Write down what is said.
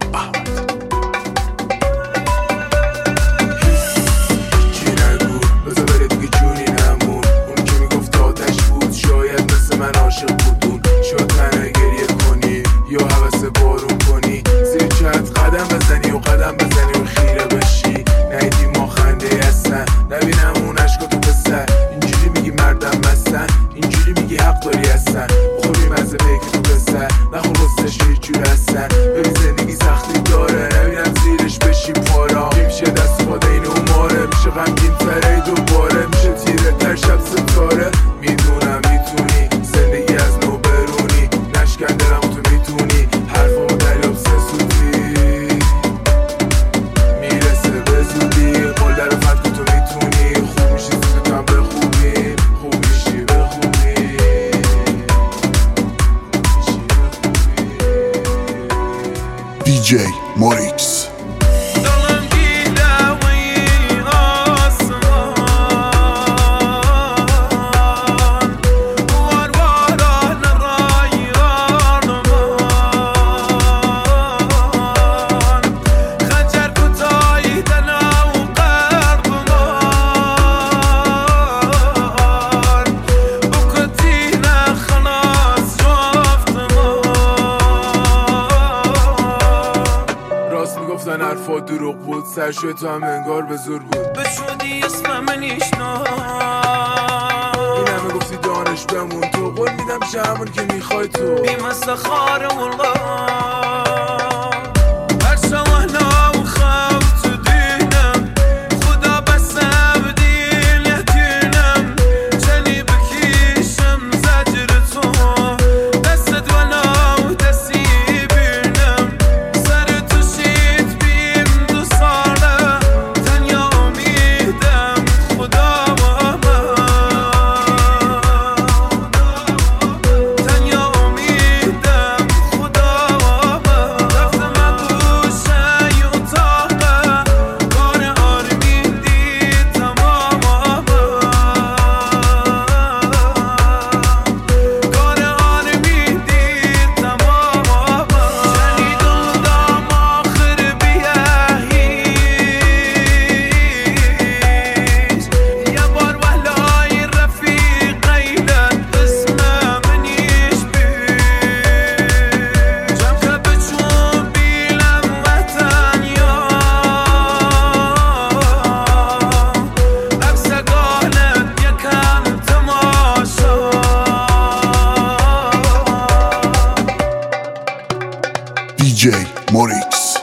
چی نگو بذار بره دیگه جونی نمون. اون که میگفت آتش بود شاید مثل من عاشق بودون. شاید تنها گریه کنی یا حوث بارون کنی، زیر چت قدم بزنی و قدم بزنی و خیره بشی. ندیدی ما خنده هستن نبینم اون عشق تو پسر. اینجوری میگی مردم مستن، اینجوری میگی حق داری هستن. بخوری مزه پیک تو پسر نخور بستش هیچ جور هستن. ببین زندگی سختی داره نبینم زیرش بشی پارا. میشه دست پاده این اوماره، میشه غمگین تره دوباره، میشه تیره تر شب ستاره. میدونم میتونی زندگی از نو برونی، نشکن دلم تو میتونی حرفا و دریاب سسودی. میرسه به زودی قول در فتک تو میتونی. خوب میشی زودت هم به خوبی، خوب میشی به خوبی. DJ Morix. میگفتن حرفا دروغ بود، سرشوی تو هم انگار به زور بود. بشودی اسم من ایشنا این همه گفتی دانش بمون تو، قول میدم میشه همون که میخوای تو. بی مثل خاره والله هر سوهنا و خوف تو دینم. خدا بس عبدی لهتینم جنی بکیشم زجر تو. دستت ونا و دستی بینم سر تو شید بیم دو ساله. تنیا امیدم خدا و من، تنیا امیدم خدا و من. رفتم گوشه ی اتاقه کار آرمین دید تمام کار آرمین دید تمام. شنیدم دام آخر بیه هیچ یه بار وحلای رفیق ایلن اسم منیش بیش. جمخه بچون بیلم وطن یا عکس گالت یکم تماشا. DJ Morix.